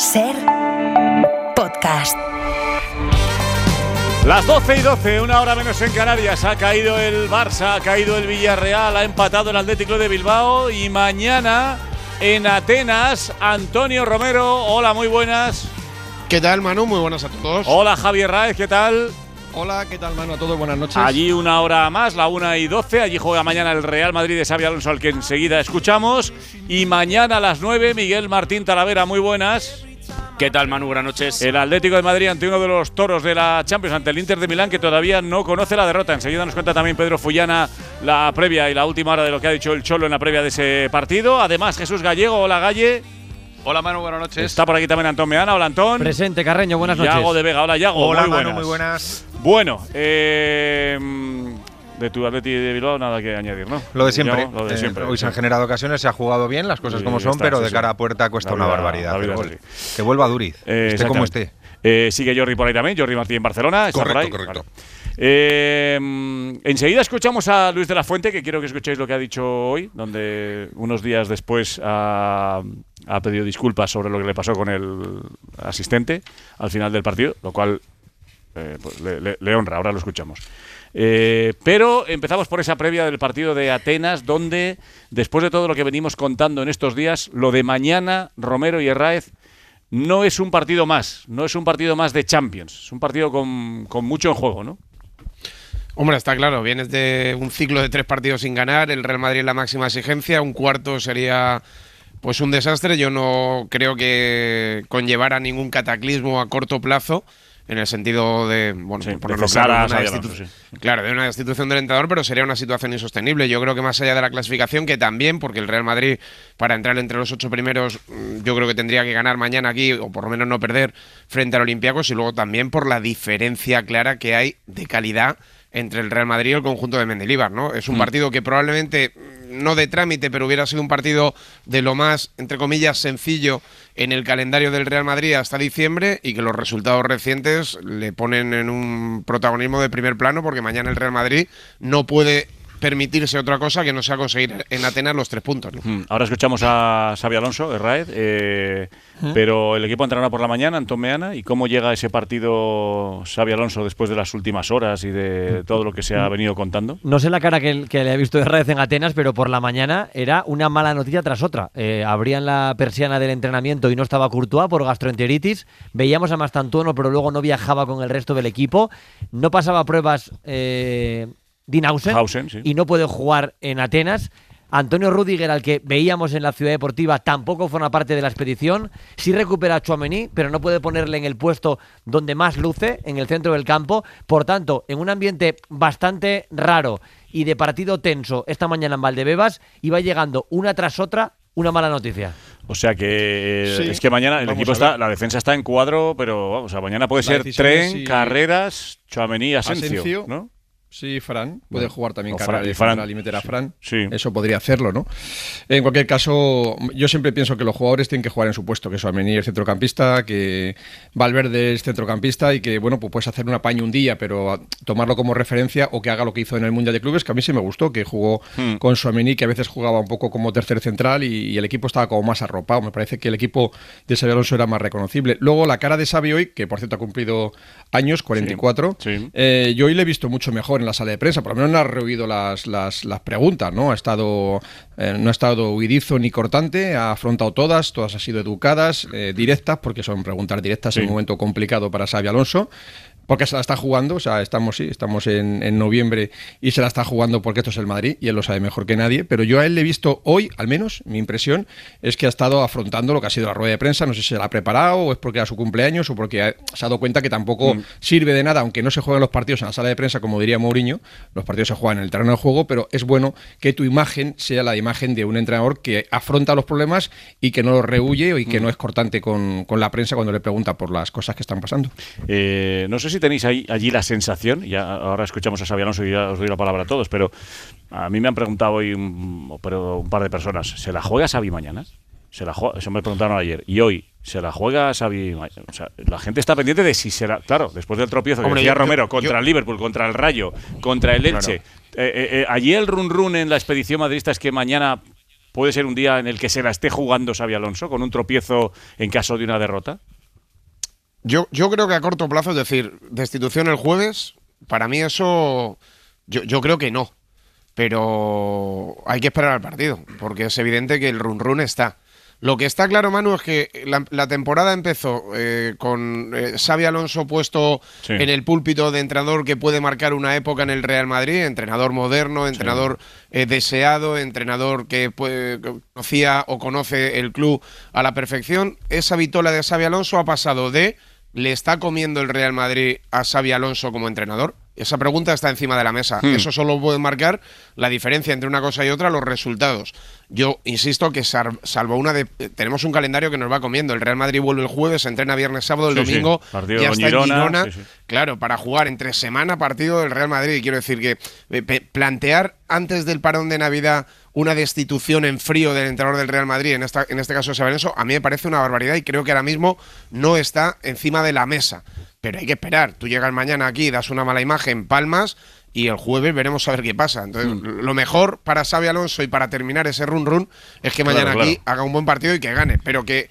SER Podcast. Las 12:12, una hora menos en Canarias. Ha caído el Barça, ha caído el Villarreal, ha empatado el Atlético de Bilbao. Y mañana en Atenas, Antonio Romero. Hola, muy buenas. ¿Qué tal, Manu? Muy buenas a todos. Hola, Javier Raez, ¿qué tal? Hola, ¿qué tal, Manu? A todos, buenas noches. Allí una hora más, la 1:12. Allí juega mañana el Real Madrid de Xabi Alonso, al que enseguida escuchamos. Y mañana a las 9, Miguel Martín Talavera, muy buenas. ¿Qué tal, Manu? Buenas noches. El Atlético de Madrid ante uno de los toros de la Champions, ante el Inter de Milán, que todavía no conoce la derrota. Enseguida nos cuenta también Pedro Fullana la previa y la última hora de lo que ha dicho el Cholo en la previa de ese partido. Además, Jesús Gallego. Hola, Galle. Hola, Manu, buenas noches. Está por aquí también Antón Meana. Hola, Antón. Presente, Carreño, buenas noches. Yago de Vega. Hola, Yago. Hola, muy Manu, buenas. muy buenas. Bueno, de tu Atleti de Bilbao nada que añadir, ¿no? Lo de siempre. Yago, lo de siempre. Hoy se han generado ocasiones, se ha jugado bien, las cosas como son, está, pero sí, de cara sí. a puerta cuesta La una vida- barbaridad. la vida Pero es bueno, así. que vuelva a Duriz, esté como esté. Sigue Jordi por ahí también, Jordi Martín en Barcelona. ¿Está por ahí? Correcto. Enseguida escuchamos a Luis de la Fuente, que quiero que escuchéis lo que ha dicho hoy, donde unos días después ha pedido disculpas sobre lo que le pasó con el asistente al final del partido, lo cual pues le honra. Ahora lo escuchamos. Pero empezamos por esa previa del partido de Atenas, donde después de todo lo que venimos contando en estos días, lo de mañana, Romero y Herráez, no es un partido más, no es un partido más de Champions, es un partido con mucho en juego, ¿no? Hombre, está claro, vienes de un ciclo de 3 partidos sin ganar, el Real Madrid en la máxima exigencia, un cuarto sería pues un desastre. Yo no creo que conllevara ningún cataclismo a corto plazo, en el sentido de, bueno, Sí, por ponerlo de cesar claro, a de una Xabi Alonso, claro, de una destitución del entrenador, pero sería una situación insostenible. Yo creo que más allá de la clasificación, que también, porque el Real Madrid, para entrar entre los 8 primeros, yo creo que tendría que ganar mañana aquí, o por lo menos no perder frente al Olympiacos, y luego también por la diferencia clara que hay de calidad entre el Real Madrid y el conjunto de Mendilibar, ¿no? Es un partido que probablemente, no de trámite, pero hubiera sido un partido de lo más, entre comillas, sencillo en el calendario del Real Madrid hasta diciembre, y que los resultados recientes le ponen en un protagonismo de primer plano, porque mañana el Real Madrid no puede permitirse otra cosa que no sea conseguir en Atenas los 3 puntos, ¿no? Ahora escuchamos a Xabi Alonso, Herráez, pero el equipo entrará por la mañana, Antón Meana, ¿y cómo llega ese partido Xabi Alonso después de las últimas horas y de todo lo que se ha venido contando? No sé la cara que le ha visto Herráez en Atenas, pero por la mañana era una mala noticia tras otra. Abrían la persiana del entrenamiento y no estaba Courtois por gastroenteritis. Veíamos a Mastantuono, pero luego no viajaba con el resto del equipo. No pasaba pruebas Dean Hausen, sí. y no puede jugar en Atenas. Antonio Rüdiger, al que veíamos en la Ciudad Deportiva, tampoco forma parte de la expedición. Sí recupera a Tchouaméni, pero no puede ponerle en el puesto donde más luce, en el centro del campo. Por tanto, en un ambiente bastante raro y de partido tenso esta mañana en Valdebebas, iba llegando una tras otra una mala noticia. O sea que Sí, es que mañana el vamos equipo a está, ver. la defensa está en cuadro, pero vamos, o sea, mañana puede ser decisión es Tren, si Carreras, Tchouaméni, Asensio, Asensio, ¿no? Sí, Fran. Puede jugar también O Fran, Carrera y y Fran, y meter a Fran. sí. Eso podría hacerlo, ¿no? En cualquier caso, yo siempre pienso que los jugadores tienen que jugar en su puesto, que Tchouaméni es centrocampista, que Valverde es centrocampista y que, bueno, pues puedes hacer un apaño un día, pero tomarlo como referencia, o que haga lo que hizo en el Mundial de Clubes, que a mí sí me gustó, que jugó con Tchouaméni, que a veces jugaba un poco como tercer central y el equipo estaba como más arropado. Me parece que el equipo de Xabi Alonso era más reconocible. Luego la cara de Xabi hoy, que por cierto ha cumplido años, 44, Sí. yo hoy le he visto mucho mejor en la sala de prensa, por lo menos no ha rehuido las preguntas, ¿no? No ha estado huidizo ni cortante, ha afrontado todas han sido educadas, directas, porque son preguntas directas en un momento complicado para Xabi Alonso. Porque se la está jugando, o sea, estamos en noviembre y se la está jugando porque esto es el Madrid y él lo sabe mejor que nadie, pero yo a él le he visto hoy, al menos, mi impresión es que ha estado afrontando lo que ha sido la rueda de prensa. No sé si se la ha preparado o es porque era su cumpleaños o porque se ha dado cuenta que tampoco sirve de nada, aunque no se jueguen los partidos en la sala de prensa, como diría Mourinho, los partidos se juegan en el terreno de juego, pero es bueno que tu imagen sea la imagen de un entrenador que afronta los problemas y que no los rehuye y que no es cortante con la prensa cuando le pregunta por las cosas que están pasando. No sé si tenéis allí la sensación, y ahora escuchamos a Xabi Alonso y ya os doy la palabra a todos, pero a mí me han preguntado hoy un par de personas, ¿se la juega Xabi mañana? Eso me preguntaron ayer. Y hoy, ¿se la juega Xabi? O sea, la gente está pendiente de si será. Claro, después del tropiezo que decía Romero contra el Liverpool, contra el Rayo, contra el Elche. Claro. Allí el run en la expedición madridista es que mañana puede ser un día en el que se la esté jugando Xabi Alonso con un tropiezo en caso de una derrota? Yo creo que a corto plazo, es decir, destitución el jueves, para mí eso, yo creo que no. Pero hay que esperar al partido, porque es evidente que el run está. Lo que está claro, Manu, es que la temporada empezó con Xabi Alonso puesto en el púlpito de entrenador que puede marcar una época en el Real Madrid, entrenador moderno, entrenador deseado, entrenador que conocía o conoce el club a la perfección. Esa vitola de Xabi Alonso ha pasado de ¿le está comiendo el Real Madrid a Xabi Alonso como entrenador? Esa pregunta está encima de la mesa. Eso solo puede marcar la diferencia entre una cosa y otra, los resultados. Yo insisto que salvo tenemos un calendario que nos va comiendo. El Real Madrid vuelve el jueves, entrena viernes, sábado, el domingo ya está en Girona. Claro, para jugar entre semana partido del Real Madrid. Quiero decir que plantear antes del parón de Navidad una destitución en frío del entrenador del Real Madrid, en este caso Xabi Alonso, a mí me parece una barbaridad y creo que ahora mismo no está encima de la mesa. Pero hay que esperar. Tú llegas mañana aquí, das una mala imagen, palmas, y el jueves veremos a ver qué pasa. Entonces, lo mejor para Xabi Alonso y para terminar ese run es que mañana aquí haga un buen partido y que gane. Pero que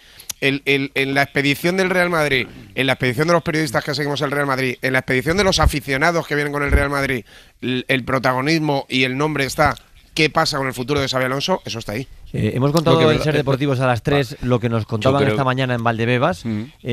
en la expedición del Real Madrid, en la expedición de los periodistas que seguimos el Real Madrid, en la expedición de los aficionados que vienen con el Real Madrid, el protagonismo y el nombre está. ¿Qué pasa con el futuro de Xabi Alonso? Eso está ahí. Hemos contado en Ser Deportivos a las 3 lo que nos contaban esta mañana en Valdebebas,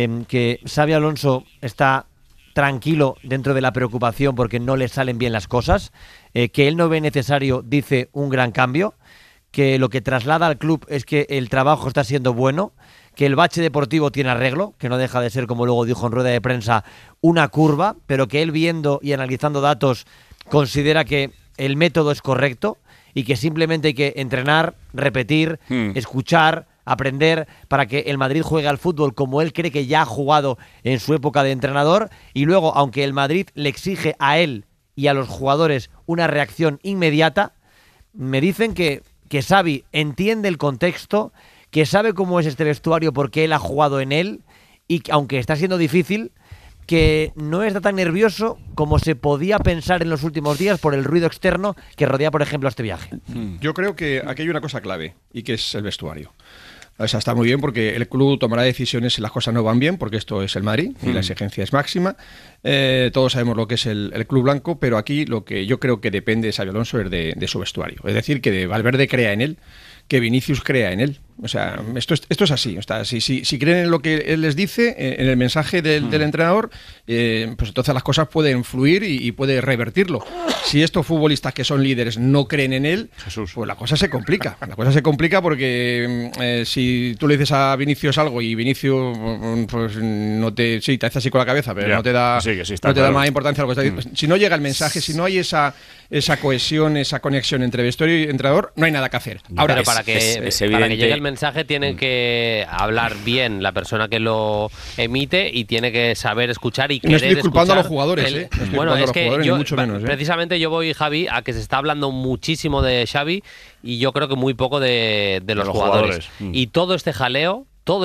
que Xabi Alonso está tranquilo dentro de la preocupación porque no le salen bien las cosas, que él no ve necesario, dice, un gran cambio, que lo que traslada al club es que el trabajo está siendo bueno, que el bache deportivo tiene arreglo, que no deja de ser, como luego dijo en rueda de prensa, una curva, pero que él viendo y analizando datos considera que el método es correcto y que simplemente hay que entrenar, repetir, escuchar, aprender para que el Madrid juegue al fútbol como él cree que ya ha jugado en su época de entrenador, y luego, aunque el Madrid le exige a él y a los jugadores una reacción inmediata, me dicen que Xabi entiende el contexto, que sabe cómo es este vestuario porque él ha jugado en él, y que, aunque está siendo difícil, que no está tan nervioso como se podía pensar en los últimos días por el ruido externo que rodea, por ejemplo, este viaje. Yo creo que aquí hay una cosa clave, y que es el vestuario. O sea, está muy bien porque el club tomará decisiones si las cosas no van bien, porque esto es el Madrid y la exigencia es máxima. Todos sabemos lo que es el club blanco, pero aquí lo que yo creo que depende de Xabi Alonso es de su vestuario. Es decir, que Valverde crea en él, que Vinicius crea en él. O sea, esto es así. O sea, si creen en lo que él les dice, en el mensaje del entrenador, pues entonces las cosas pueden fluir y puede revertirlo. Si estos futbolistas que son líderes no creen en él, pues la cosa se complica. La cosa se complica porque si tú le dices a Vinicius algo y Vinicius pues te hace así con la cabeza, pero no te da más importancia a lo que está diciendo. Si no llega el mensaje, si no hay esa cohesión, esa conexión entre vestuario y entrenador, no hay nada que hacer. Ahora, pero para que llegue el mensaje tiene que hablar bien la persona que lo emite y tiene que saber escuchar y querer escuchar. No estoy disculpando a los jugadores, Bueno, es que yo, mucho menos, precisamente yo voy, Javi, a que se está hablando muchísimo de Xavi y yo creo que muy poco de los jugadores. Y todo este jaleo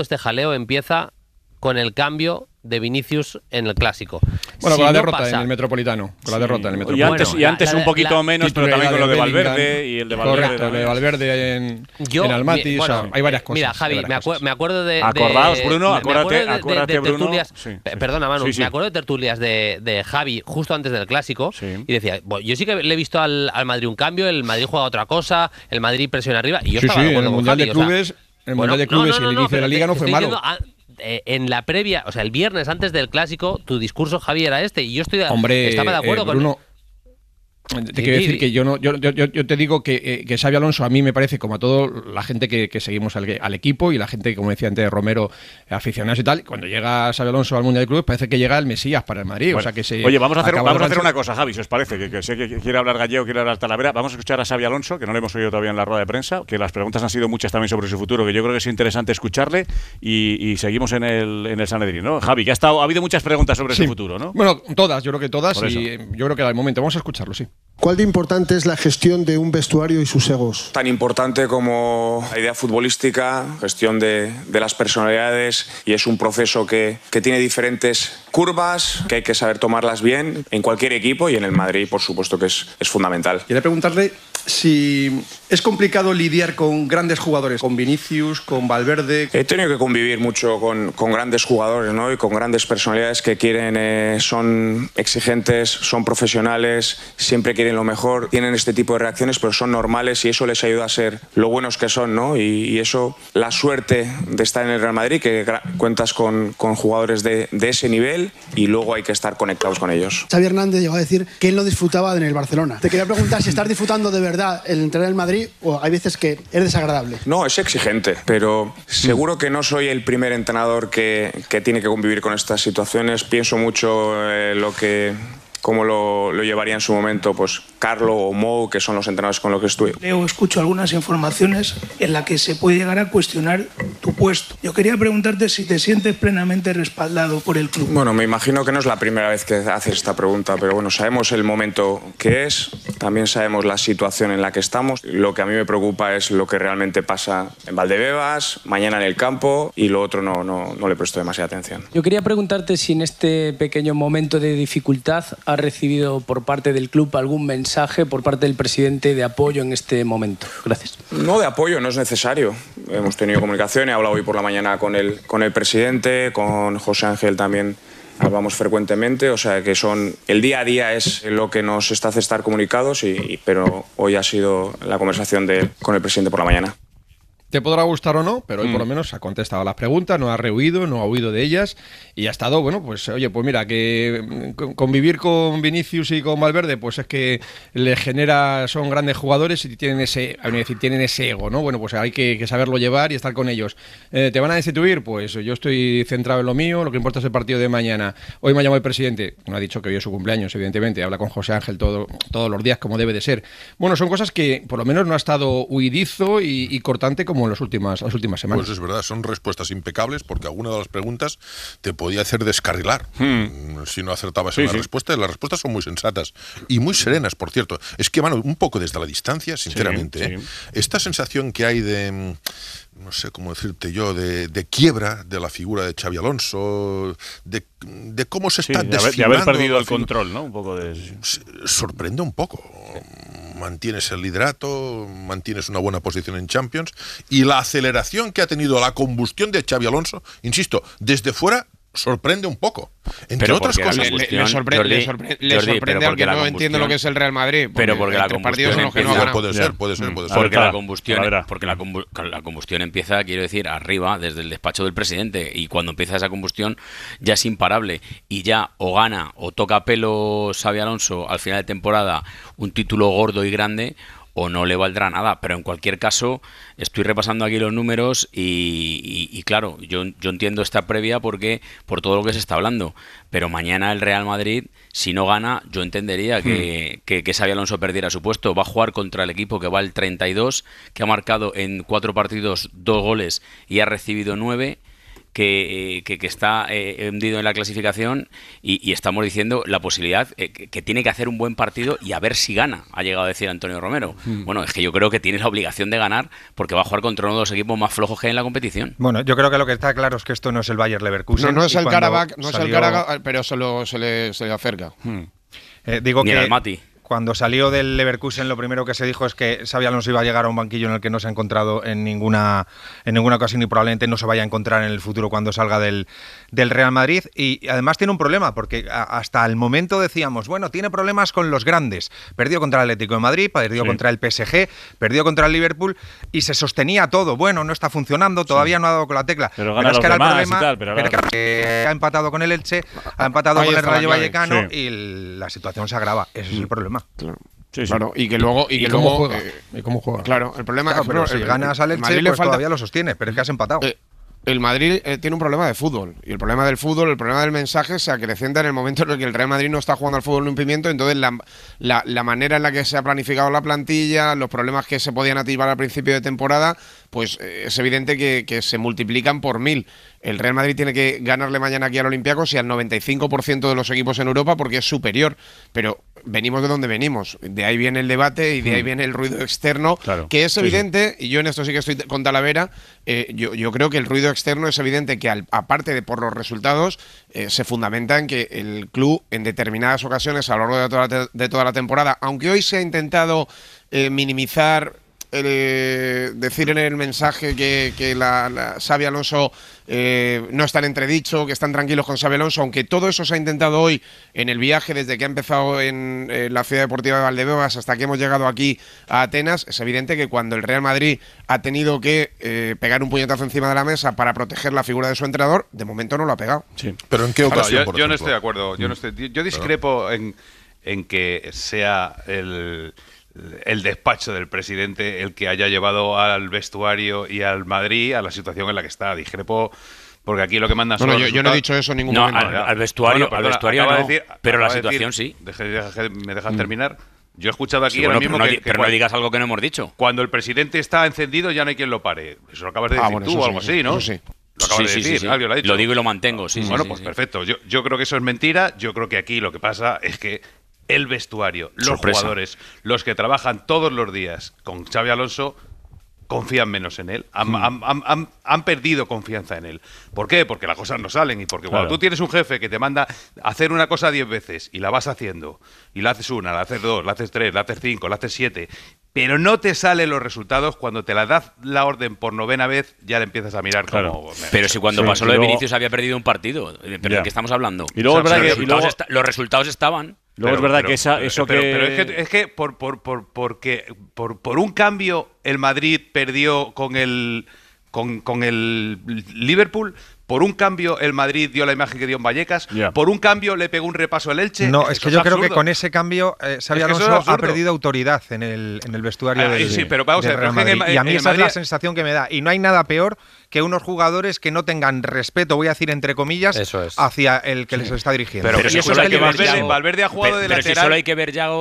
empieza con el cambio de Vinicius en el Clásico. Bueno, con la derrota en el Metropolitano. Con la derrota en el Metropolitano. Y antes un poquito menos, pero también con lo de Valverde y el de Valverde. Correcto, el de Valverde en Almaty. O sea, hay varias cosas. Mira, Javi, me acuerdo de... Acordaos, Bruno, acuérdate, Bruno. Perdona, Manu, me acuerdo de tertulias de Javi justo antes del Clásico y decía, yo sí que le he visto al Madrid un cambio, el Madrid juega otra cosa, el Madrid presiona arriba, y yo estaba de acuerdo con Javi. En el Mundial de Clubes y el inicio de la Liga no fue malo. En la previa, o sea, el viernes antes del Clásico, tu discurso, Javi, era este, y yo estaba de acuerdo Bruno, te quiero decir que yo te digo que Xabi Alonso a mí me parece, como a toda la gente que seguimos al equipo y la gente, como decía antes, Romero, aficionados y tal, cuando llega Xabi Alonso al Mundial de Clubes parece que llega el Mesías para el Madrid. Bueno, o sea que oye, vamos a hacer una cosa, Javi, si os parece, que sé que quiere hablar Gallego, quiere hablar Talavera. Vamos a escuchar a Xabi Alonso, que no le hemos oído todavía en la rueda de prensa, que las preguntas han sido muchas también sobre su futuro, que yo creo que es interesante escucharle, y seguimos en el Sanedrín, ¿no? Javi, que ha habido muchas preguntas sobre su futuro, ¿no? Bueno, todas, yo creo que todas, y yo creo que al momento vamos a escucharlo, sí. ¿Cuál de importante es la gestión de un vestuario y sus egos? Tan importante como la idea futbolística, gestión de las personalidades, y es un proceso que tiene diferentes curvas, que hay que saber tomarlas bien en cualquier equipo, y en el Madrid, por supuesto, que es fundamental. Quería preguntarle si es complicado lidiar con grandes jugadores, con Vinicius, con Valverde. He tenido que convivir mucho con grandes jugadores, ¿no? Y con grandes personalidades que quieren, son exigentes, son profesionales, siempre quieren lo mejor, tienen este tipo de reacciones, pero son normales y eso les ayuda a ser lo buenos que son, ¿no? Y eso, la suerte de estar en el Real Madrid, que cuentas con jugadores de ese nivel y luego hay que estar conectados con ellos. Xavi Hernández llegó a decir que él no disfrutaba en el Barcelona. Te quería preguntar si estás disfrutando de verdad el entrenar en el Madrid o hay veces que es desagradable. No, es exigente, pero seguro que no soy el primer entrenador que tiene que convivir con estas situaciones. Pienso mucho cómo lo llevaría en su momento pues Carlo o Mou, que son los entrenadores con los que estuve. Escucho algunas informaciones en las que se puede llegar a cuestionar tu puesto. Yo quería preguntarte si te sientes plenamente respaldado por el club. Bueno, me imagino que no es la primera vez que haces esta pregunta, pero bueno, sabemos el momento que es, también sabemos la situación en la que estamos. Lo que a mí me preocupa es lo que realmente pasa en Valdebebas, mañana en el campo, y lo otro no le presto demasiada atención. Yo quería preguntarte si en este pequeño momento de dificultad has recibido por parte del club algún mensaje por parte del presidente de apoyo en este momento. Gracias. No de apoyo, no es necesario. Hemos tenido comunicación, he hablado hoy por la mañana con el presidente, con José Ángel también hablamos frecuentemente, o sea que el día a día es lo que nos hace estar comunicados, pero hoy ha sido la conversación con el presidente por la mañana. Te podrá gustar o no, pero hoy por lo menos ha contestado las preguntas, no ha rehuido, no ha huido de ellas y ha estado, bueno, pues oye, pues mira, que convivir con Vinicius y con Valverde, pues es que le genera, son grandes jugadores y tienen ese ego, ¿no? Bueno, pues hay que saberlo llevar y estar con ellos. ¿Te van a destituir? Pues yo estoy centrado en lo mío, lo que importa es el partido de mañana. Hoy me ha llamado el presidente, no ha dicho que hoy es su cumpleaños, evidentemente, habla con José Ángel todos los días como debe de ser. Bueno, son cosas que por lo menos no ha estado huidizo y cortante como en las últimas semanas. Pues es verdad, son respuestas impecables porque alguna de las preguntas te podía hacer descarrilar si no acertabas en la respuesta. Y las respuestas son muy sensatas y muy serenas, por cierto. Es que, Manu, un poco desde la distancia, sinceramente, esta sensación que hay de, no sé cómo decirte yo, de quiebra de la figura de Xabi Alonso, de cómo se está desfilando. De haber perdido el control, ¿no? Un poco de... Sorprende un poco. Mantienes el liderato, mantienes una buena posición en Champions y la aceleración que ha tenido la combustión de Xabi Alonso, insisto, desde fuera sorprende un poco. Entre otras cosas, le sorprende al que no entiende lo que es el Real Madrid. Pero porque la combustión empieza, puede ser. Porque la combustión empieza, quiero decir, arriba, desde el despacho del presidente, y cuando empieza esa combustión ya es imparable y ya o gana o toca pelo Xabi Alonso al final de temporada un título gordo y grande, o no le valdrá nada, pero en cualquier caso estoy repasando aquí los números y claro, yo entiendo esta previa porque por todo lo que se está hablando, pero mañana el Real Madrid, si no gana, yo entendería que Xabi Alonso perdiera su puesto. Va a jugar contra el equipo que va al 32, que ha marcado en 4 partidos 2 goles y ha recibido 9, que está hundido en la clasificación y estamos diciendo la posibilidad que tiene que hacer un buen partido y a ver si gana, ha llegado a decir Antonio Romero. Bueno, es que yo creo que tiene la obligación de ganar porque va a jugar contra uno de los equipos más flojos que hay en la competición. Bueno, yo creo que lo que está claro es que esto no es el Bayer Leverkusen. No es el Karabakh, pero se le acerca. Digo ni que el Mati. Cuando salió del Leverkusen, lo primero que se dijo es que Xabi Alonso iba a llegar a un banquillo en el que no se ha encontrado en ninguna ocasión y probablemente no se vaya a encontrar en el futuro cuando salga del Real Madrid. Y además tiene un problema, porque hasta el momento decíamos, bueno, tiene problemas con los grandes. Perdió contra el Atlético de Madrid, perdió contra el PSG, perdió contra el Liverpool y se sostenía todo. Bueno, no está funcionando, todavía no ha dado con la tecla. Pero es que era el problema, pero ha empatado con el Elche, ha empatado con el Rayo Vallecano y la situación se agrava. Ese es el problema. Claro, y que luego ¿Cómo juega? Claro, el problema es que si ganas al Elche, pues todavía lo sostiene, pero es que has empatado. El Madrid tiene un problema de fútbol, y el problema del fútbol, el problema del mensaje se acrecenta en el momento en el que el Real Madrid no está jugando al fútbol limpio, entonces la manera en la que se ha planificado la plantilla, los problemas que se podían activar al principio de temporada, pues es evidente que se multiplican por 1000. El Real Madrid tiene que ganarle mañana aquí al Olympiacos y al 95% de los equipos en Europa porque es superior, pero venimos de donde venimos. De ahí viene el debate y de ahí viene el ruido externo, que es evidente, y yo en esto sí que estoy con Talavera, yo creo que el ruido externo es evidente que, aparte de por los resultados, se fundamenta en que el club, en determinadas ocasiones, a lo largo de toda la temporada, aunque hoy se ha intentado minimizar, decir en el mensaje que la Xabi Alonso no está en entredicho, que están tranquilos con Xabi Alonso, aunque todo eso se ha intentado hoy en el viaje desde que ha empezado en la Ciudad Deportiva de Valdebebas hasta que hemos llegado aquí a Atenas, es evidente que cuando el Real Madrid ha tenido que pegar un puñetazo encima de la mesa para proteger la figura de su entrenador, de momento no lo ha pegado. Sí. ¿Pero en qué ocasión, por ejemplo? Yo no estoy de acuerdo. Yo discrepo en que sea el despacho del presidente el que haya llevado al vestuario y al Madrid a la situación en la que está. Discrepo porque aquí lo que mandan son yo no he dicho eso en ningún momento. Al vestuario, al vestuario no, pero la situación sí. ¿Me dejas terminar? Yo he escuchado aquí ahora mismo pero no digas algo que no hemos dicho. Cuando el presidente está encendido ya no hay quien lo pare. Eso lo acabas de decir tú o algo así, ¿no? Sí. Lo acabas de decir, alguien lo ha dicho. Lo digo y lo mantengo, Pues perfecto. Yo creo que eso es mentira. Yo creo que aquí lo que pasa es que el vestuario, los jugadores, los que trabajan todos los días con Xabi Alonso, confían menos en él, han perdido confianza en él. ¿Por qué? Porque las cosas no salen y porque cuando tú tienes un jefe que te manda a hacer una cosa 10 veces y la vas haciendo, y la haces una, la haces 2, la haces 3, la haces 5, la haces 7, pero no te salen los resultados, cuando te la das la orden por 9ª vez, ya le empiezas a mirar como... Pero si cuando pasó lo de Vinicius había perdido un partido, ¿pero de qué estamos hablando? Y luego los resultados estaban... Luego es verdad que es que por un cambio el Madrid perdió con el Liverpool, por un cambio el Madrid dio la imagen que dio en Vallecas, por un cambio le pegó un repaso al Elche. No, es que yo creo que con ese cambio Xabi Alonso ha perdido autoridad en el vestuario del Real Madrid. Y a mí esa es la sensación que me da. Y no hay nada peor que unos jugadores que no tengan respeto, voy a decir entre comillas, hacia el que les está dirigiendo. Pero eso es que Valverde ha jugado de lateral. Pero si solo hay que ver, Yago,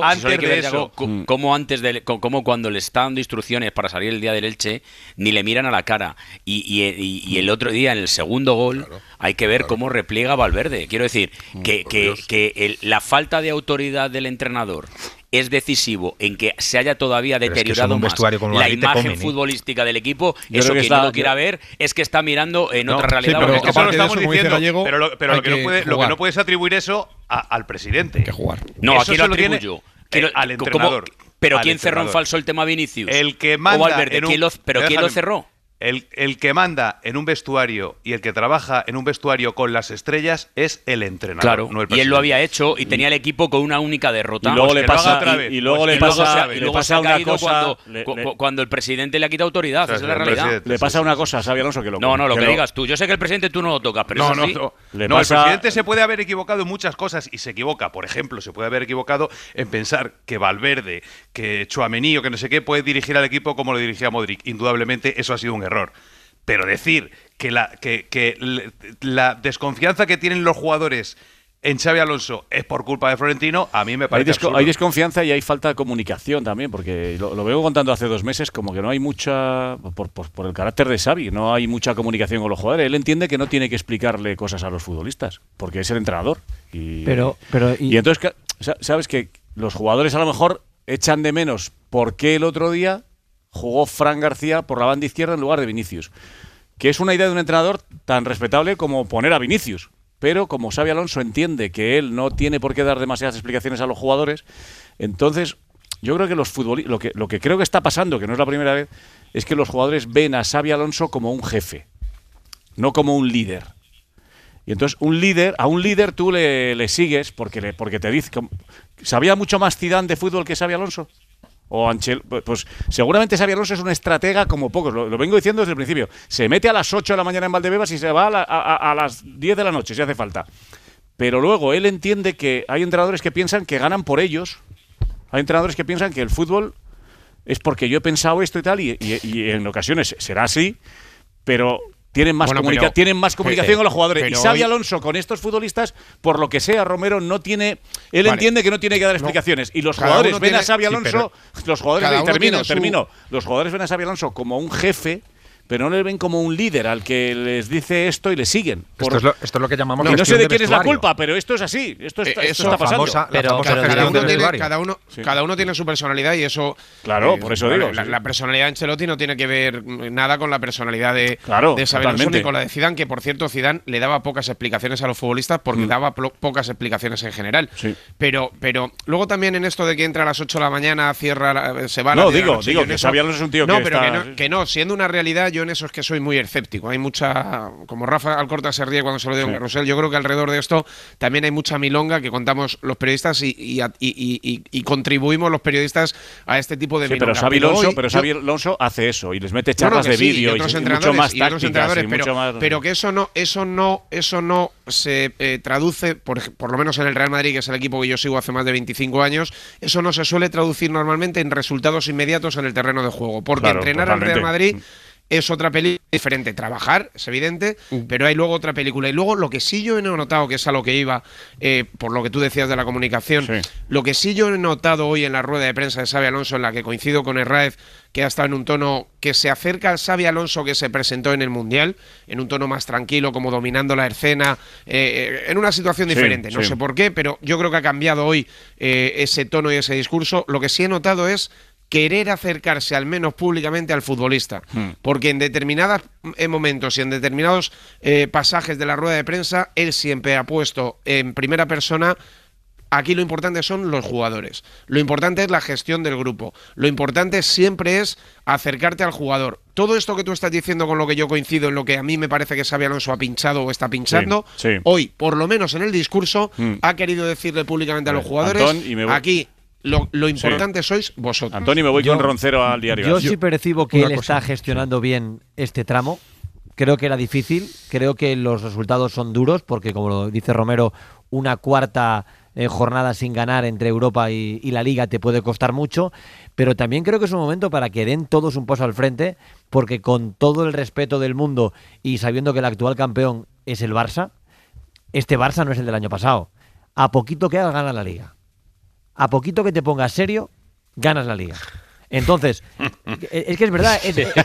cómo cuando le está dando instrucciones para salir el día del Elche, ni le miran a la cara. Y el otro día, en el segundo gol, hay que ver cómo repliega Valverde. Quiero decir, que la falta de autoridad del entrenador es decisivo en que se haya todavía deteriorado más la imagen futbolística del equipo. Eso que no lo quiera ver es que está mirando en otra realidad. Pero eso lo estamos diciendo, pero lo que no puedes atribuir eso al presidente. Hay que jugar. No, aquí lo atribuyo. Al entrenador. ¿Pero quién cerró en falso el tema Vinicius? El que manda ¿quién lo cerró? El que manda en un vestuario y el que trabaja en un vestuario con las estrellas es el entrenador, claro, no el presidente. Y él lo había hecho y tenía el equipo con una única derrota. Y luego le pasa una cosa cuando el presidente le ha quitado autoridad, esa es la realidad. Le pasa una cosa a Xabi Alonso que lo que digas tú. Yo sé que el presidente tú no lo tocas, pero el presidente se puede haber equivocado en muchas cosas y se equivoca. Por ejemplo, se puede haber equivocado en pensar que Valverde, que Tchouaméni o que no sé qué puede dirigir al equipo como lo dirigía Modric. Indudablemente eso ha sido un error. Pero decir que la desconfianza que tienen los jugadores en Xabi Alonso es por culpa de Florentino, a mí me parece absurdo. Hay desconfianza y hay falta de comunicación también, porque lo vengo contando hace 2 meses, como que no hay mucha, por el carácter de Xabi, no hay mucha comunicación con los jugadores. Él entiende que no tiene que explicarle cosas a los futbolistas, porque es el entrenador. Y entonces, sabes que los jugadores a lo mejor echan de menos por qué el otro día jugó Fran García por la banda izquierda en lugar de Vinicius, que es una idea de un entrenador tan respetable como poner a Vinicius, pero como Xabi Alonso entiende que él no tiene por qué dar demasiadas explicaciones a los jugadores, entonces yo creo que los futbolistas, lo que creo que está pasando, que no es la primera vez, es que los jugadores ven a Xabi Alonso como un jefe, no como un líder. Y entonces a un líder tú le sigues porque te dice, ¿sabía mucho más Zidane de fútbol que Xabi Alonso? O pues seguramente Xabi Alonso es un estratega como pocos, lo vengo diciendo desde el principio. Se mete a las 8 de la mañana en Valdebebas y se va a las 10 de la noche si hace falta. Pero luego él entiende que hay entrenadores que piensan que ganan por ellos. Hay entrenadores que piensan que el fútbol es porque yo he pensado esto y tal, y en ocasiones será así, pero tienen más comunicación con los jugadores. Y Xabi Alonso con estos futbolistas, por lo que sea, Romero no tiene, él entiende que no tiene que dar explicaciones. Y los jugadores ven a Xabi Alonso, los jugadores ven a Xabi Alonso como un jefe, pero no le ven como un líder al que les dice esto y le siguen. Esto es lo que llamamos y no sé de quién es la vestuario. culpa, pero esto es así. Esto está pasando. Cada uno tiene su personalidad y eso. Claro, por eso digo. La personalidad de Ancelotti no tiene que ver nada con la personalidad de Xabi Alonso ni con la de Zidane, que por cierto Zidane le daba pocas explicaciones a los futbolistas porque daba pocas explicaciones en general. Sí. Pero luego también en esto de que entra a las 8 de la mañana, cierra, se va a la No, digo que Xabi Alonso es un tío que no, siendo una realidad, yo en eso es que soy muy escéptico. Hay mucha, como Rafa Alcorta se ríe cuando se lo digo en Carrusel, yo creo que alrededor de esto también hay mucha milonga que contamos los periodistas y contribuimos los periodistas a este tipo de milonga. Pero Xabi Alonso hace eso y les mete charlas de vídeo y mucho más tácticas pero que eso no se traduce, por lo menos en el Real Madrid, que es el equipo que yo sigo hace más de 25 años, eso no se suele traducir normalmente en resultados inmediatos en el terreno de juego, porque entrenar al Real Madrid es otra película diferente. Trabajar, es evidente, pero hay luego otra película. Y luego lo que sí yo he notado, que es a lo que iba, por lo que tú decías de la comunicación, lo que sí yo he notado hoy en la rueda de prensa de Xabi Alonso, en la que coincido con Herráez, que ha estado en un tono que se acerca al Xabi Alonso que se presentó en el Mundial, en un tono más tranquilo, como dominando la escena, en una situación diferente. No sé por qué, pero yo creo que ha cambiado hoy ese tono y ese discurso. Lo que sí he notado es querer acercarse al menos públicamente al futbolista, porque en determinados momentos y en determinados pasajes de la rueda de prensa él siempre ha puesto en primera persona. Aquí lo importante son los jugadores, lo importante es la gestión del grupo, lo importante siempre es acercarte al jugador. Todo esto que tú estás diciendo, con lo que yo coincido, en lo que a mí me parece que Xabi Alonso ha pinchado o está pinchando, hoy, por lo menos en el discurso, ha querido decirle públicamente a los jugadores, aquí lo importante sois vosotros. Antonio, me voy con Roncero al diario. Yo sí percibo que él está gestionando bien este tramo. Creo que era difícil, creo que los resultados son duros, porque como lo dice Romero, una cuarta jornada sin ganar entre Europa y la Liga te puede costar mucho, pero también creo que es un momento para que den todos un paso al frente, porque con todo el respeto del mundo y sabiendo que el actual campeón es el Barça, este Barça no es el del año pasado. A poquito que hagas, ganas la Liga. A poquito que te pongas serio, ganas la Liga. Entonces, es que es verdad.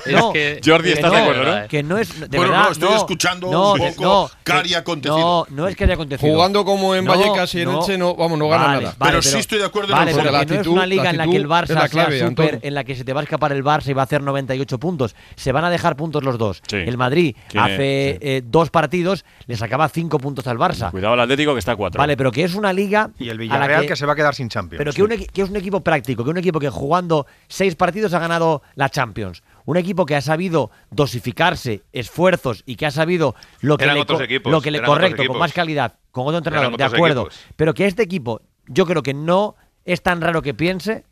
Jordi, ¿estás de acuerdo, no? Que no es. Estoy escuchando un poco Cari acontecido. No es que haya acontecido. Jugando como en Vallecas y en Elche, no gana nada. Pero sí estoy de acuerdo en porque no es una liga en la que el Barça sea súper, en la que se te va a escapar el Barça y va a hacer 98 puntos. Se van a dejar puntos los dos. El Madrid hace 2 partidos le sacaba 5 puntos al Barça. Cuidado el Atlético, que está a 4. Vale, pero que es una liga. Y el Villarreal que se va a quedar sin Champions. Pero que es un equipo práctico, que un equipo que jugando 6 partidos ha ganado la Champions. Un equipo que ha sabido dosificarse esfuerzos y que ha sabido lo que le correcto, con más calidad, con otro entrenador, de acuerdo. Pero que este equipo, yo creo que no es tan raro que piense,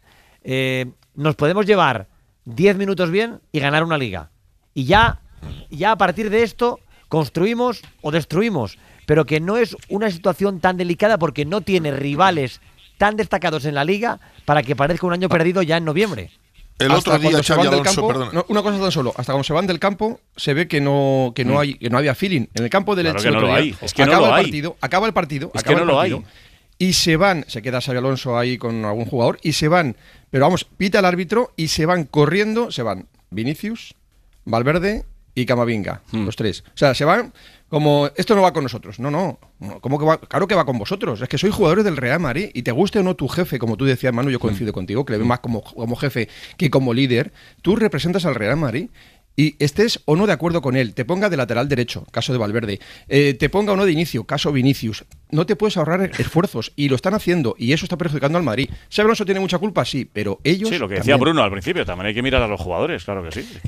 nos podemos llevar 10 minutos bien y ganar una liga. Y ya a partir de esto construimos o destruimos. Pero que no es una situación tan delicada porque no tiene rivales tan destacados en la liga para que parezca un año perdido ya en noviembre. El otro día Xabi Alonso, una cosa tan solo, hasta cuando se van del campo se ve que no había feeling. En el campo del Elche acaba el partido y se van, se queda Xabi Alonso ahí con algún jugador y se van, pero vamos, pita el árbitro y se van corriendo, se van Vinicius, Valverde y Camavinga, los 3. O sea, se van como, esto no va con nosotros. No. ¿Cómo que va? Claro que va con vosotros. Es que sois jugadores del Real Madrid y te guste o no tu jefe, como tú decías, Manu, yo coincido contigo, que le ves más como jefe que como líder. Tú representas al Real Madrid y estés o no de acuerdo con él, te ponga de lateral derecho, caso de Valverde, te ponga o no de inicio, caso Vinicius, no te puedes ahorrar esfuerzos y lo están haciendo y eso está perjudicando al Madrid. ¿Xabi Alonso tiene mucha culpa? Sí, pero ellos... Sí, lo que decía Bruno al principio, también hay que mirar a los jugadores, claro que sí.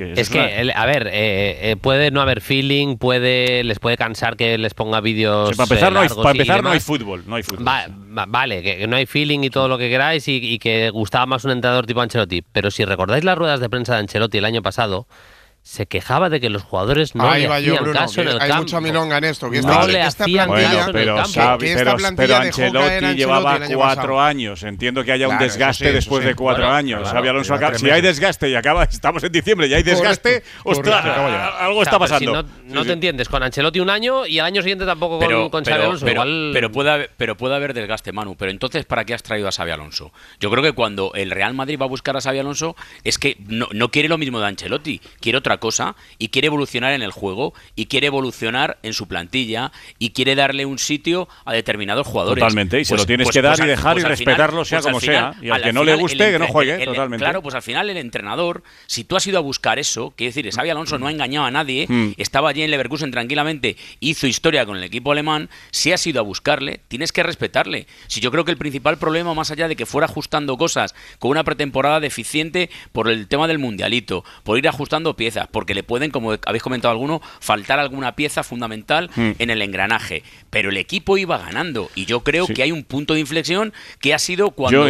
Puede no haber feeling, les puede cansar que les ponga vídeos para empezar no hay fútbol. Vale, que no hay feeling y todo lo que queráis y que gustaba más un entrenador tipo Ancelotti, pero si recordáis las ruedas de prensa de Ancelotti el año pasado, se quejaba de que los jugadores no le hacían caso en el campo. Hay mucha milonga en esto. Que no le hacían caso en el campo. Pero Ancelotti llevaba 4 años. Entiendo que haya un desgaste después de 4 años. Xabi Alonso si hay desgaste y estamos en diciembre y hay desgaste, ostras, algo está pasando. Si no te entiendes con Ancelotti un año y al año siguiente tampoco con Xabi Alonso. Pero puede haber desgaste, Manu. Pero entonces, ¿para qué has traído a Xabi Alonso? Yo creo que cuando el Real Madrid va a buscar a Xabi Alonso es que no quiere lo mismo de Ancelotti. Quiere otro otra cosa y quiere evolucionar en el juego y quiere evolucionar en su plantilla y quiere darle un sitio a determinados jugadores. Totalmente, y se lo tienes que dar y dejar y respetarlo sea como sea. Y al que no le guste, que no juegue, totalmente. Claro, pues al final el entrenador, si tú has ido a buscar eso, quiere decir, Xabi Alonso no ha engañado a nadie, estaba allí en Leverkusen tranquilamente, hizo historia con el equipo alemán, si has ido a buscarle, tienes que respetarle. Si yo creo que el principal problema, más allá de que fuera ajustando cosas con una pretemporada deficiente por el tema del mundialito, por ir ajustando piezas, porque le pueden, como habéis comentado alguno, faltar alguna pieza fundamental en el engranaje. Pero el equipo iba ganando y yo creo que hay un punto de inflexión que ha sido cuando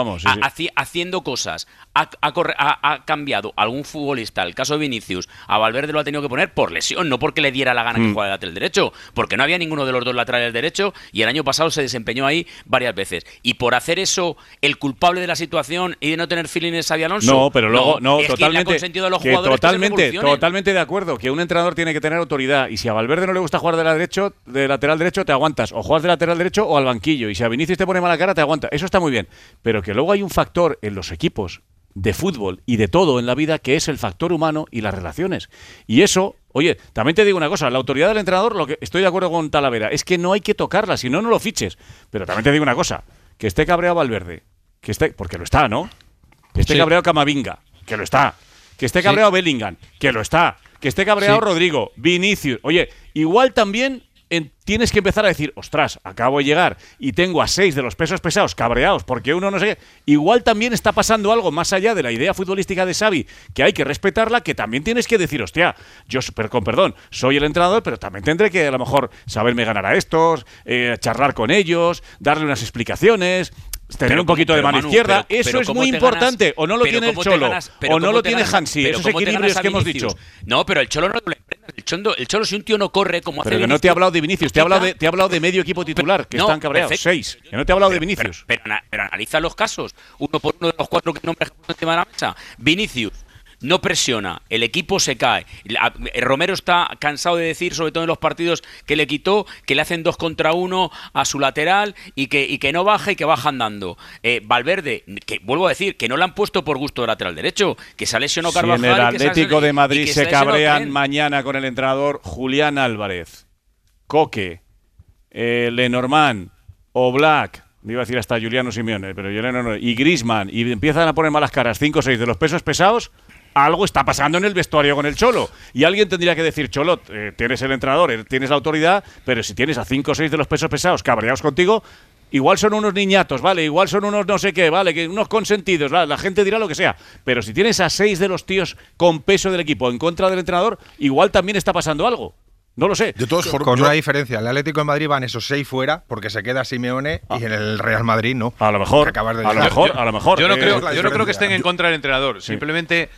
haciendo cosas ha cambiado algún futbolista, el caso de Vinicius, a Valverde lo ha tenido que poner por lesión, no porque le diera la gana que jugara de lateral derecho, porque no había ninguno de los dos laterales derecho y el año pasado se desempeñó ahí varias veces. Y por hacer eso, el culpable de la situación y de no tener feeling es Xabi Alonso. No, pero luego es totalmente, a los jugadores totalmente de acuerdo, que un entrenador tiene que tener autoridad y si a Valverde no le gusta jugar de lateral derecho, te aguantas, o juegas de lateral derecho o al banquillo, y si a Vinicius te pone mala cara, te aguanta. Eso está muy bien, pero que luego hay un factor en los equipos de fútbol y de todo en la vida que es el factor humano y las relaciones. Y eso, oye, también te digo una cosa, la autoridad del entrenador, lo que estoy de acuerdo con Talavera, es que no hay que tocarla, si no, no lo fiches. Pero también te digo una cosa, que esté cabreado Valverde, que esté, porque lo está, ¿no? Que esté cabreado Camavinga, que lo está. Que esté cabreado Bellingham, que lo está. Que esté cabreado Rodrigo, Vinicius. Oye, igual también tienes que empezar a decir, ostras, acabo de llegar y tengo a 6 de los pesos pesados cabreados porque uno no sé qué. Igual también está pasando algo más allá de la idea futbolística de Xavi, que hay que respetarla, que también tienes que decir, hostia, yo, con perdón, soy el entrenador, pero también tendré que a lo mejor saberme ganar a estos, charlar con ellos, darle unas explicaciones, tener un poquito de mano izquierda. Eso es muy importante. O no lo tiene el Cholo, o no lo tiene Hansi. Esos equilibrios que hemos dicho. No, pero el Cholo no lo el Cholo, si un tío no corre como hace Vinicius, que no te he hablado de Vinicius, te he hablado de medio equipo titular, que están cabreados, 6. Que no te he hablado de Vinicius. Pero analiza los casos, uno por uno de los 4 que nombres encima de la mesa. Vinicius no presiona, el equipo se cae. Romero está cansado de decir, sobre todo en los partidos que le quitó, que le hacen 2 contra 1 a su lateral y que no baja y que baja andando. Valverde, que vuelvo a decir, que no le han puesto por gusto de lateral derecho, que se ha lesionado Carvajal. Si en el Atlético de Madrid se cabrean mañana con el entrenador Julián Álvarez, Coque, Lenormand, Oblak, me iba a decir hasta Juliano Simeone, pero Juliano no, y Griezmann, y empiezan a poner malas caras 5 o 6 de los pesos pesados, algo está pasando en el vestuario con el Cholo. Y alguien tendría que decir, Cholo, tienes el entrenador, tienes la autoridad, pero si tienes a 5 o 6 de los pesos pesados cabreados contigo, igual son unos niñatos, ¿vale? Igual son unos no sé qué, ¿vale? Que unos consentidos, la gente dirá lo que sea. Pero si tienes a 6 de los tíos con peso del equipo en contra del entrenador, igual también está pasando algo. No lo sé. De todos formas, con una diferencia. En el Atlético de Madrid van esos 6 fuera porque se queda Simeone y en el Real Madrid no. A lo mejor. A lo mejor. Yo no creo que estén en contra del entrenador. Simplemente.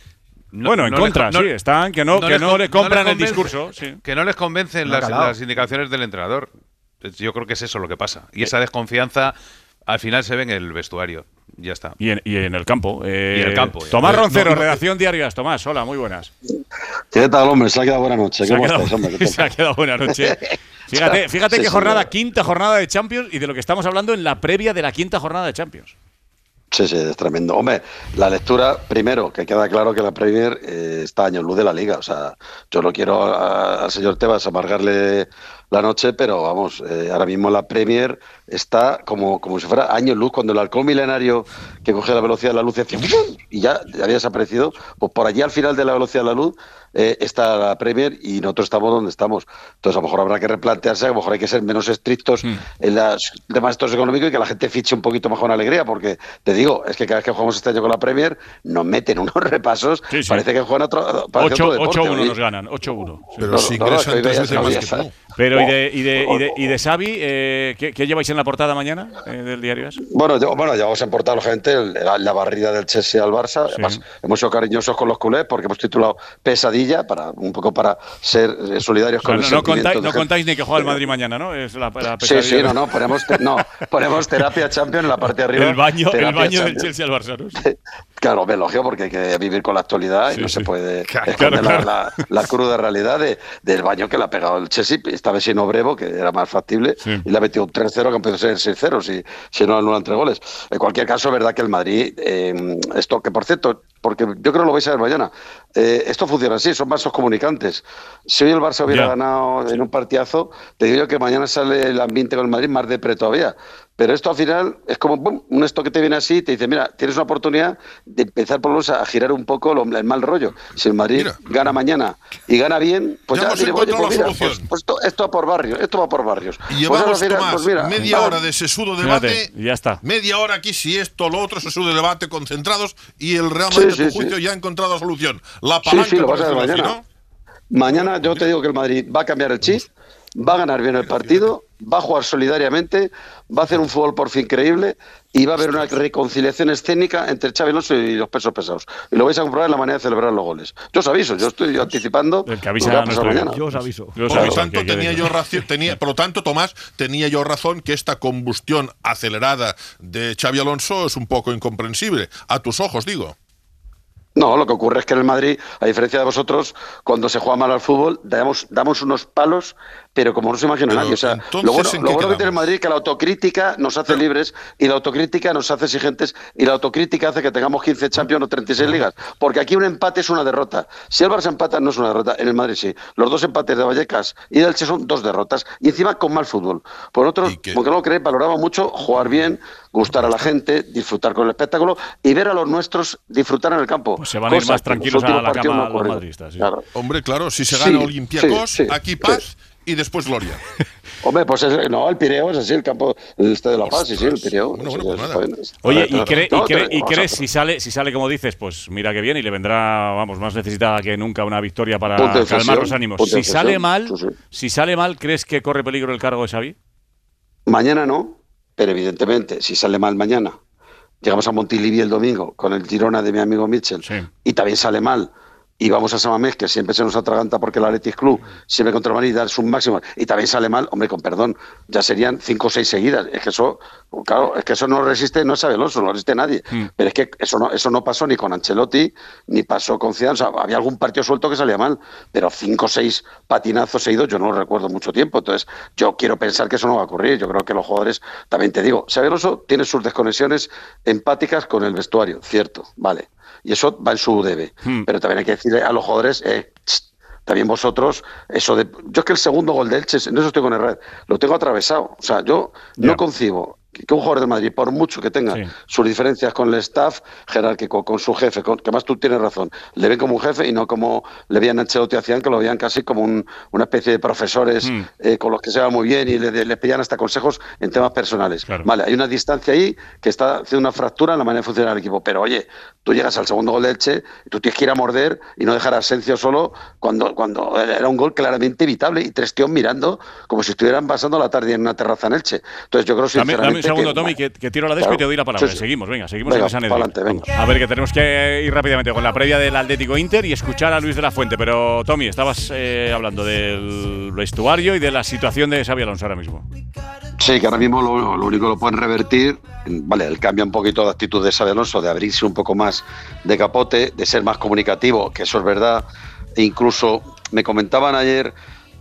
En contra, están que no le compran el discurso. Que no les convencen las indicaciones del entrenador. Yo creo que es eso lo que pasa. Y esa desconfianza al final se ve en el vestuario. Ya está. Y en el campo. Tomás Roncero, redacción Diarias. Tomás, hola, muy buenas. ¿Qué tal, hombre? Se ha quedado buena noche. Se ha quedado buena noche. Fíjate qué jornada, quinta jornada de Champions y de lo que estamos hablando en la previa de la quinta jornada de Champions. Sí, es tremendo. Hombre, la lectura, primero, que queda claro que la Premier está a años luz de la Liga. O sea, yo no quiero al señor Tebas amargarle la noche, pero vamos, ahora mismo la Premier está como si fuera años luz, cuando el halcón milenario que coge la velocidad de la luz y ya había desaparecido, pues por allí al final de la velocidad de la luz está la Premier y nosotros estamos donde estamos. Entonces a lo mejor habrá que replantearse, a lo mejor hay que ser menos estrictos en los temas estos económicos y que la gente fiche un poquito más con alegría, porque te digo, es que cada vez que jugamos este año con la Premier nos meten unos repasos, parece que juegan otro 8-1 nos ganan, 8-1. Pero si ingresan 3 veces más que tú. Pero ¿y de Xavi, ¿qué lleváis en la portada mañana del Diario AS? Bueno, llevamos en portada, lógicamente, la barrida del Chelsea al Barça. Además, hemos sido cariñosos con los culés porque hemos titulado Pesadilla, un poco para ser solidarios con el sentimiento. No contáis ni que juega el Madrid mañana, ¿no? Es la pesadilla. Sí, ponemos terapia Champions en la parte de arriba. El baño del Chelsea al Barça, ¿no? Claro, me elogio porque hay que vivir con la actualidad y no se puede esconder la cruda realidad del baño que le ha pegado el Chelsea. Esta vez sin Obrevo, que era más factible, y le ha metido un 3-0 que empezó a ser 6-0 si no anula entre goles. En cualquier caso, es verdad que el Madrid, esto que por cierto, porque yo creo que lo vais a ver mañana. Esto funciona así, son vasos comunicantes. Si hoy el Barça hubiera ganado en un partidazo, te digo yo que mañana sale el ambiente con el Madrid más depre todavía. Pero esto al final es como ¡pum! Un esto que te viene así y te dice, mira, tienes una oportunidad de empezar por lo menos a girar un poco el mal rollo. Si el Madrid gana mañana y gana bien, pues ya diremos, oye, pues mira, pues esto va por barrios, Y llevamos, pues Tomás, pues mira, media hora de sesudo debate. Fíjate, ya está. Media hora aquí, si esto, lo otro, sesudo debate, concentrados, y el Real Madrid, a tu juicio, ya ha encontrado la solución. La palanca, lo vas a ver por decirlo mañana. así, ¿no? Mañana yo te digo que el Madrid va a cambiar el chip, va a ganar bien el partido, va a jugar solidariamente, va a hacer un fútbol por fin creíble y va a haber una reconciliación escénica entre Xabi Alonso y los pesos pesados. Y lo vais a comprobar en la manera de celebrar los goles. Yo os aviso, yo estoy anticipando el que avisa mañana. Yo os aviso. Por lo tanto, Tomás, tenía yo razón que esta combustión acelerada de Xabi Alonso es un poco incomprensible. A tus ojos, digo. No, lo que ocurre es que en el Madrid, a diferencia de vosotros, cuando se juega mal al fútbol, damos unos palos, pero como no se imagina nadie. O sea, lo bueno que tiene el Madrid es que la autocrítica nos hace libres y la autocrítica nos hace exigentes y la autocrítica hace que tengamos 15 Champions o 36 ligas. Porque aquí un empate es una derrota. Si el Barça empata, no es una derrota. En el Madrid sí. Los 2 empates de Vallecas y del Elche son 2 derrotas. Y encima con mal fútbol. Por otro, porque no lo creéis, valoramos mucho jugar bien, gustar a la gente, disfrutar con el espectáculo y ver a los nuestros disfrutar en el campo. Pues se van a ir más tranquilos a la cama los madridistas. Sí. Claro. Hombre, claro, si se gana Olympiacos, aquí paz y después gloria. Hombre, pues el Pireo es así, el campo, el Estadio de la Paz, sí, el Pireo. Oye, ¿y crees si sale como dices, pues mira que bien y le vendrá, vamos, más necesitada que nunca una victoria para calmar los ánimos? Si sale mal, ¿crees que corre peligro el cargo de Xavi? Mañana no, pero evidentemente, si sale mal mañana, llegamos a Montilivi el domingo con el Girona de mi amigo Mitchell y también sale mal y vamos a San Mamés, que siempre se nos atraganta porque el Athletic Club siempre contra el Madrid da su máximo y también sale mal, hombre, con perdón, ya serían 5 o 6 seguidas. Es que eso, claro, es que eso no resiste, no es Xabi Alonso, no resiste nadie. Pero es que eso no pasó ni con Ancelotti, ni pasó con Zidane. O sea, había algún partido suelto que salía mal, pero 5 o 6 patinazos seguidos yo no lo recuerdo mucho tiempo. Entonces, yo quiero pensar que eso no va a ocurrir. Yo creo que los jugadores, también te digo, Xabi Alonso tiene sus desconexiones empáticas con el vestuario, cierto, vale. Y eso va en su debe. Pero también hay que decirle a los jugadores, también vosotros, eso de... Yo es que el segundo gol de Elche, en eso estoy con el Red, lo tengo atravesado. O sea, yo no concibo que un jugador del Madrid, por mucho que tenga sus diferencias con el staff jerárquico, con su jefe, que más tú tienes razón, le ven como un jefe y no como le veían a Ancelotti, hacían que lo veían casi como una especie de profesores con los que se va muy bien y les pedían hasta consejos en temas personales. Claro. Vale, hay una distancia ahí que está haciendo una fractura en la manera de funcionar el equipo, pero oye, tú llegas al segundo gol de Elche y tú tienes que ir a morder y no dejar a Asensio solo cuando era un gol claramente evitable y 3 tíos mirando como si estuvieran pasando la tarde en una terraza en Elche. Entonces yo creo sinceramente... Un segundo, Tommy, que tiro la desco y te doy la palabra. Sí. Seguimos en esa anécdota. A ver, que tenemos que ir rápidamente con la previa del Atlético Inter y escuchar a Luis de la Fuente. Pero, Tommy, estabas hablando del vestuario y de la situación de Xabi Alonso ahora mismo. Sí, que ahora mismo lo único que lo pueden revertir, vale, él cambia un poquito de actitud de Xabi Alonso, de abrirse un poco más de capote, de ser más comunicativo, que eso es verdad. E incluso me comentaban ayer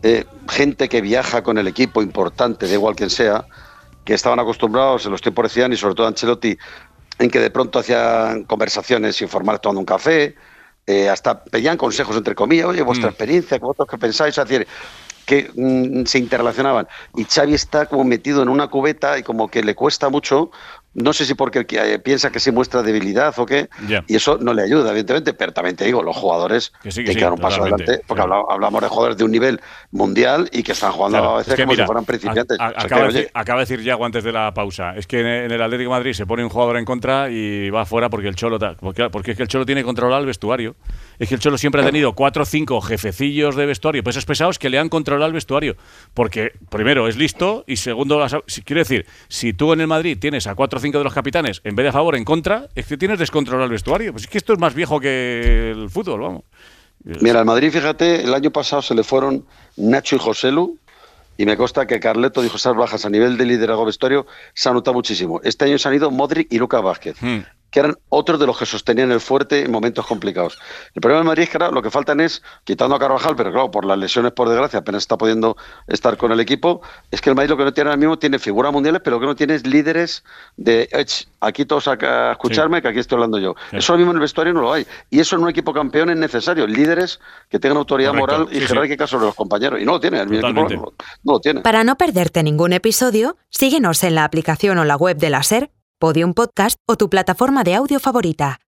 gente que viaja con el equipo importante, da igual quien sea, que estaban acostumbrados en los tiempos de Zidane y sobre todo Ancelotti, en que de pronto hacían conversaciones informales tomando un café, hasta pedían consejos entre comillas, oye, vuestra experiencia, vosotros qué pensáis, es decir, que se interrelacionaban. Y Xavi está como metido en una cubeta y como que le cuesta mucho, no sé si porque piensa que se muestra debilidad o qué, y eso no le ayuda, evidentemente, pero también te digo, los jugadores que dan un paso adelante, porque hablamos de jugadores de un nivel mundial y que están jugando a veces como si fueran principiantes. Acaba de decir Yago antes de la pausa, es que en el Atlético de Madrid se pone un jugador en contra y va fuera porque el Cholo porque es que el Cholo tiene controlado el vestuario. Es que el Cholo siempre ha tenido 4 o 5 jefecillos de vestuario, pesos pesados que le han controlado el vestuario, porque primero es listo y segundo, quiero decir, si tú en el Madrid tienes a 4 o 5 de los capitanes en vez de a favor, en contra, es que tienes descontrolado el vestuario. Pues es que esto es más viejo que el fútbol, vamos. Mira, al Madrid, fíjate, el año pasado se le fueron Nacho y Joselu, y me consta que Carleto dijo esas bajas a nivel de liderazgo vestuario se ha notado muchísimo. Este año se han ido Modric y Lucas Vázquez. que eran otros de los que sostenían el fuerte en momentos complicados. El problema del Madrid es que ahora lo que faltan es, quitando a Carvajal, pero claro, por las lesiones, por desgracia, apenas está pudiendo estar con el equipo, es que el Madrid lo que no tiene ahora mismo, tiene figuras mundiales, pero lo que no tiene es líderes de, aquí todos a escucharme, que aquí estoy hablando yo. Eso ahora mismo en el vestuario no lo hay. Y eso en un equipo campeón es necesario, líderes que tengan autoridad moral y jerárquica sobre los compañeros. Y no lo tiene, el mismo equipo no lo tiene. Para no perderte ningún episodio, síguenos en la aplicación o la web de la SER, Podium Podcast o tu plataforma de audio favorita.